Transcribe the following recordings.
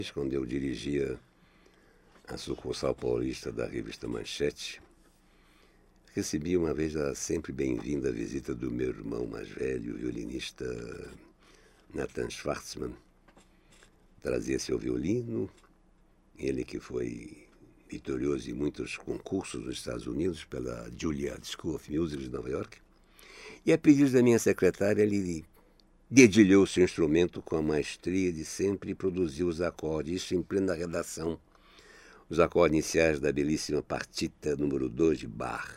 quando eu dirigia a sucursal paulista da revista Manchete, recebi uma vez a sempre bem-vinda visita do meu irmão mais velho, o violinista Nathan Schwartzman. Trazia seu violino, ele que foi vitorioso em muitos concursos nos Estados Unidos pela Juilliard School of Music de Nova York. E a pedido da minha secretária, ele dedilhou seu instrumento com a maestria de sempre e produziu os acordes, isso em plena redação. Os acordes iniciais da belíssima partita número 2 de Bach,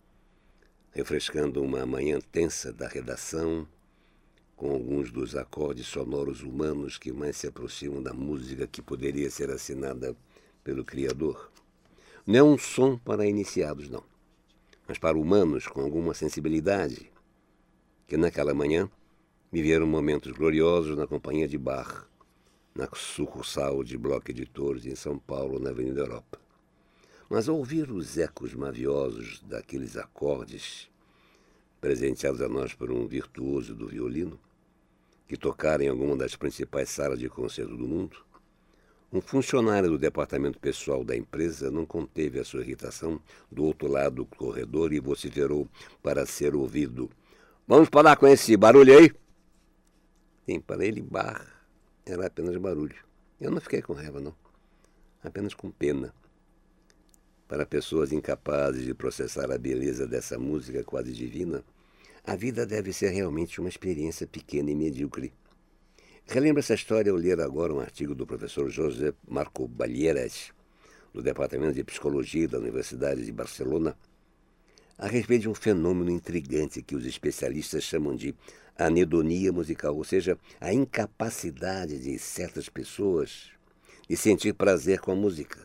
refrescando uma manhã tensa da redação, com alguns dos acordes sonoros humanos que mais se aproximam da música que poderia ser assinada pelo Criador. Não é um som para iniciados, não, mas para humanos com alguma sensibilidade, que naquela manhã viveram momentos gloriosos na companhia de Bach, na sucursal de Bloch Editores em São Paulo, na Avenida Europa. Mas ao ouvir os ecos maviosos daqueles acordes, presenteados a nós por um virtuoso do violino, que tocaram em alguma das principais salas de concerto do mundo, um funcionário do departamento pessoal da empresa não conteve a sua irritação do outro lado do corredor e vociferou para ser ouvido: "Vamos parar com esse barulho aí?" Sim, para ele, Bach era apenas barulho. Eu não fiquei com raiva, não. Apenas com pena. Para pessoas incapazes de processar a beleza dessa música quase divina, a vida deve ser realmente uma experiência pequena e medíocre. Relembro essa história ao ler agora um artigo do professor José Marco Balieres, do Departamento de Psicologia da Universidade de Barcelona, a respeito de um fenômeno intrigante que os especialistas chamam de anedonia musical, ou seja, a incapacidade de certas pessoas de sentir prazer com a música.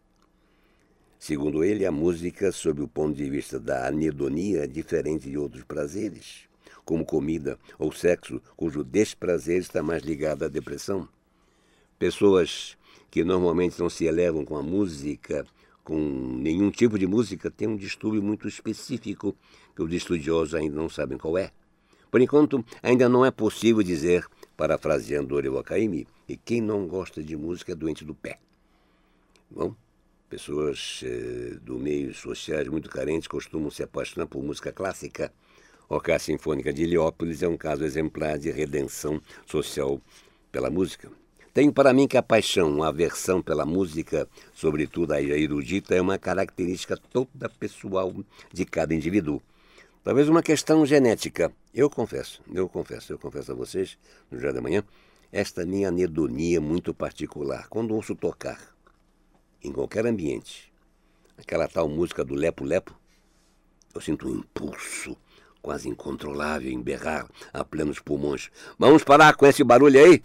Segundo ele, a música, sob o ponto de vista da anedonia, é diferente de outros prazeres, como comida ou sexo, cujo desprazer está mais ligado à depressão. Pessoas que normalmente não se elevam com a música, com nenhum tipo de música, têm um distúrbio muito específico que os estudiosos ainda não sabem qual é. Por enquanto, ainda não é possível dizer, parafraseando Oriol Caymmi, que quem não gosta de música é doente do pé. Bom, pessoas do meio sociais muito carentes costumam se apaixonar por música clássica. A Orquestra Sinfônica de Heliópolis é um caso exemplar de redenção social pela música. Tenho para mim que a paixão, a aversão pela música, sobretudo a erudita, é uma característica toda pessoal de cada indivíduo. Talvez uma questão genética. Eu confesso a vocês, no dia da manhã, esta minha anedonia muito particular. Quando ouço tocar, em qualquer ambiente, aquela tal música do Lepo-Lepo, eu sinto um impulso quase incontrolável em berrar a plenos pulmões: "Vamos parar com esse barulho aí?"